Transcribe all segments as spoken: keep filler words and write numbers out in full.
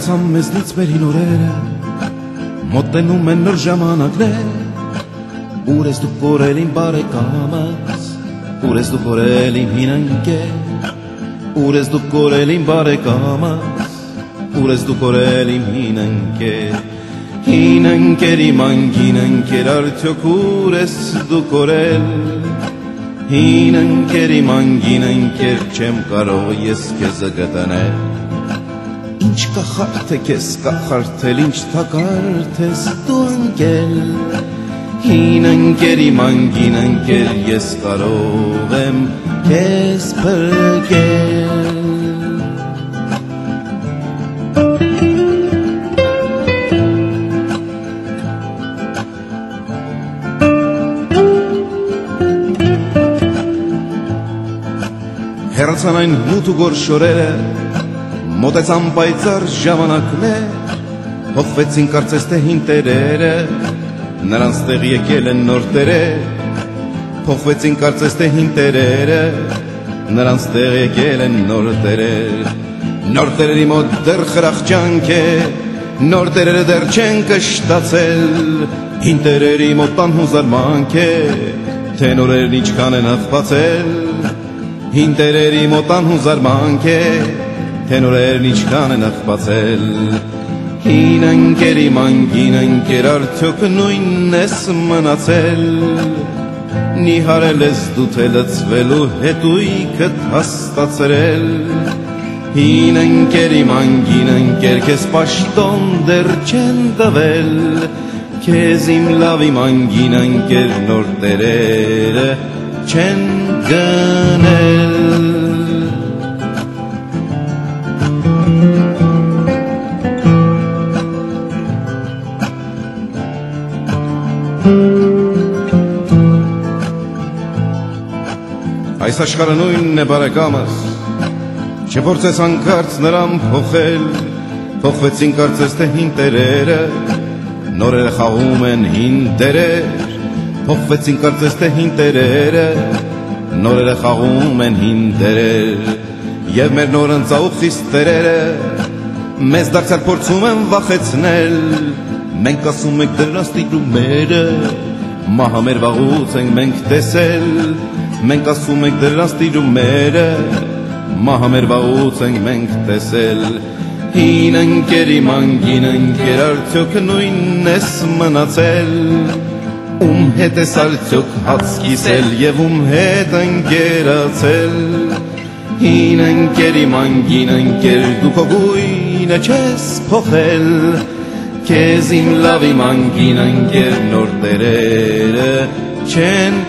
Հեռացան մեզնից վերին օրերը, մոտենում են նոր ժամանակներ, ուր ես դու կորել իմ բարեկամս, ուր ես դու կորել իմ հին ընկեր, ուր ես դու կորել իմ բարեկամս, ուր ես դու կորել իմ հին ընկեր, հին ընկեր իմ անգին ընկեր, արդյոք ուր ես դու կորել, հին ընկեր իմ անգին ընկեր, չեմ կարող ես քեզ գտնել, ինչ կախարդ ես կախարդել, ինչ թակարդ ես դու ընկել, հին ընկեր իմ անգին ընկեր, ես կարող եմ քեզ փրկել։ Հեռացան այն մութ ու գոր շորերը, մոտեցան պայծառ ժամանակներ, փոխվեցին կարծես թե հին տերերը, նրանց տեղ եկել են նոր տերեր, փոխվեցին կարծես թե հին տերերը, նրանց տեղ եկել են նոր տերեր, նոր տերերի մոտ դեռ խրախճանք է, նոր տերերը դեռ չեն կշտացել, հին տերերի մոտ անհուզարմանք է, թե նորերն ինչքան են հղկացել, հին տերերի մոտ անհուզարմանք է, թե նորերն ինչքան են հղկացել, հին ընկեր իմ անգին ընկեր, արդյոք նույնն ես մնացել, նիհարել ես դու թե լցվելու հետույքդ հաստացրել, հին ընկեր իմ անգին ընկեր, քեզ պաշտոն դեռ չեն տվել, քեզ իմ լավ իմ անգին ընկեր, նոր տերերը չեն գնել։ Այս աշխարհը նույնն է բարեկամս, չփորձես հանկարծ նրան փոխել, փոխվեցին կարծես թե հին տերերը, նորերը խաղում են հին դերեր, փոխվեցին կարծես թե հին տերերը, նորերը խաղում են հին դերեր, եւ մեր նոր ընծաու խիստ տերերը մեզ դարձյալ փորձում են վախեցնել, մենք ասում ենք դրանց տիրումերը, մահը մեր վաղուց ենք մենք տեսել, մենք ասում ենք դրանց տիրումերը, մահը մեր վաղուց ենք մենք տեսել, հին ընկեր իմ անգին ընկեր, արդյոք նույնն ես մնացել, ում հետ ես արդյոք հաց կիսել և ում հետ ընկերացել, հին ընկեր իմ անգին ընկեր, դու քո գույնը չես փոխել, քեզ իմ լավ իմ անգին ընկեր, նոր տերերը չեն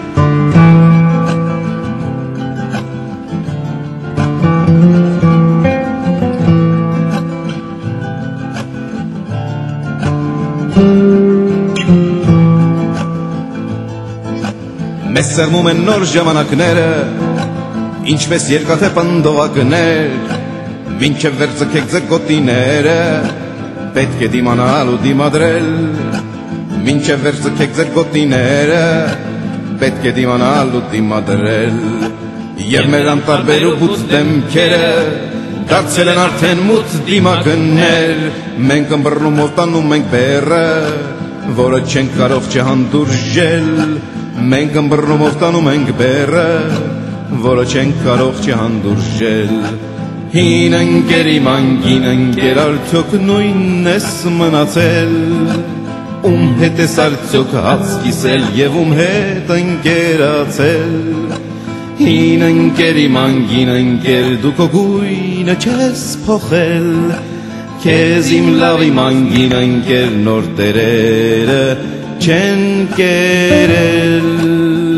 Մեզ սերմում են նոր ժամանակները, ինչպես երկաթե պնդողակներ, մինչև վեր ձգեք ձեր գոտիները, պետք է դիմանալ ու դիմադրել, մինչև վեր ձգեք ձեր գոտիները, պետք է դիմանալ ու դիմադրել, և մեր անտարբեր ու բուծ դեմքերը, դարձել են արդեն մութ դիմակներ, մենք ըմբռնումով տանում ենք բեռը, որը չենք կարող չհանդուրժել, մենք ըմբռնումով տանում ենք բեռը, որը չենք կարող չհանդուրժել, հին ընկեր իմ անգին ընկեր, արդյոք նույնն ես մնացել, ում հետ ես արդյոք հաց կիսել և ում հետ ընկերացել, հին ընկեր իմ անգին ընկեր, դու քո գույնը չես փոխել, քեզ իմ լավ իմ անգին ընկեր, նոր տերերը չեն կերել